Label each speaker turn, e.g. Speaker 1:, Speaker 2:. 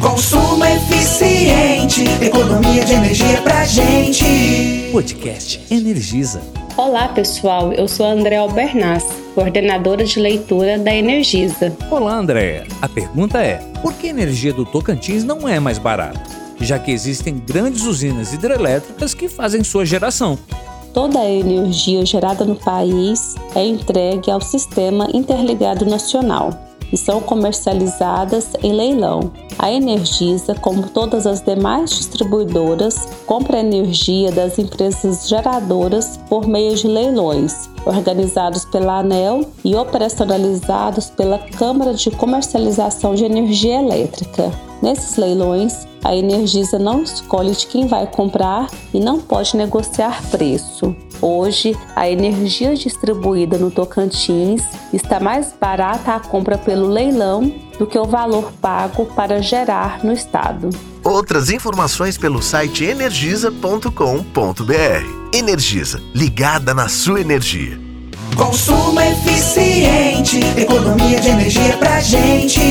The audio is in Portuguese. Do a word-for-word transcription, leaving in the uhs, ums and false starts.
Speaker 1: Consumo eficiente, economia de energia pra gente.
Speaker 2: Podcast Energisa.
Speaker 3: Olá pessoal, eu sou a Andréa Albernaz, coordenadora de leitura da Energisa.
Speaker 2: Olá Andréa, a pergunta é, por que a energia do Tocantins não é mais barata? Já que existem grandes usinas hidrelétricas que fazem sua geração.
Speaker 3: Toda a energia gerada no país é entregue ao Sistema Interligado Nacional e são comercializadas em leilão. A Energisa, como todas as demais distribuidoras, compra a energia das empresas geradoras por meio de leilões, organizados pela ANEEL e operacionalizados pela Câmara de Comercialização de Energia Elétrica. Nesses leilões, a Energisa não escolhe de quem vai comprar e não pode negociar preço. Hoje, a energia distribuída no Tocantins está mais barata à compra pelo leilão do que o valor pago para gerar no estado.
Speaker 4: Outras informações pelo site energisa ponto com ponto br. Energisa, ligada na sua energia.
Speaker 1: Consumo eficiente, economia de energia pra gente.